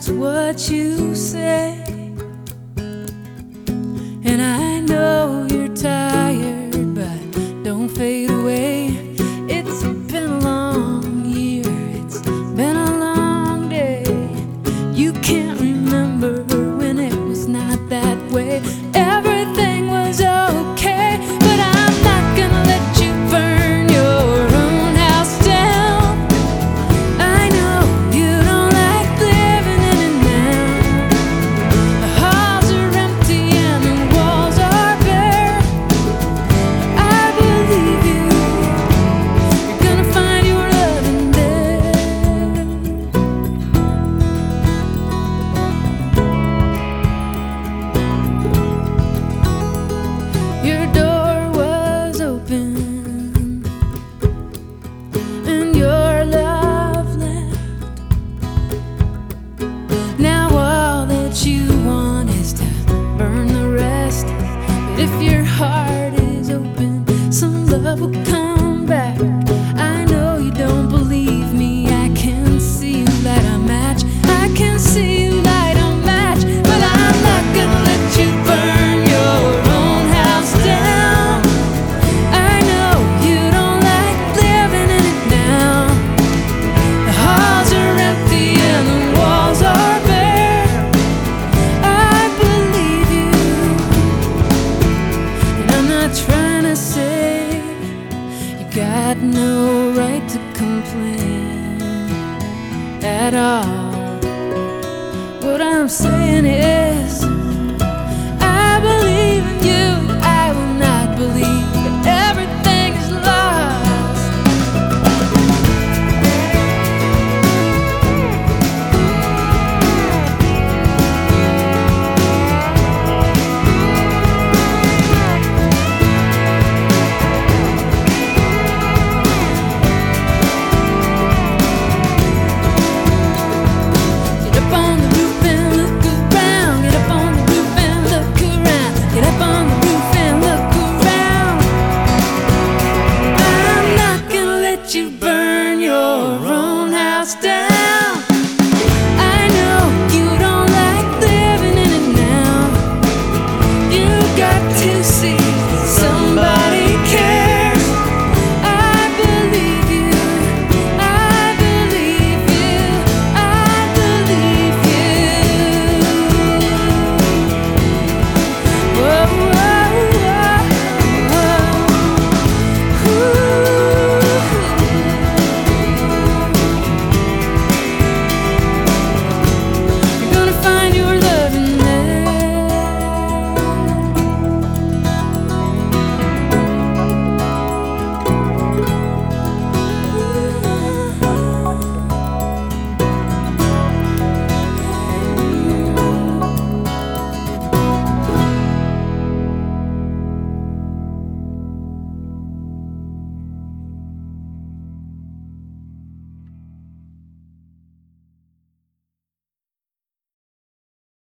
that's what you say. And I know you're tired, but don't fade away. It's been a long year, it's been a long day. You can't remember when it was not that way. Everything was okay, but I'm not gonna let you burn your own house down. I know you don't like living in it now. The halls are empty and the walls are bare. I believe you, you're gonna find your love in there. Your door was open and your love left. Now all that you want is to burn the rest. But if your heart is open, some love will come back. I know you don't believe me. I can see you light a match. I can see you light a match. But I'm not gonna let you burn your own house down. I know you don't like living in it now. The halls are empty and the walls are bare. I believe you, and I'm not trying to say you got no right to complain at all. What I'm saying is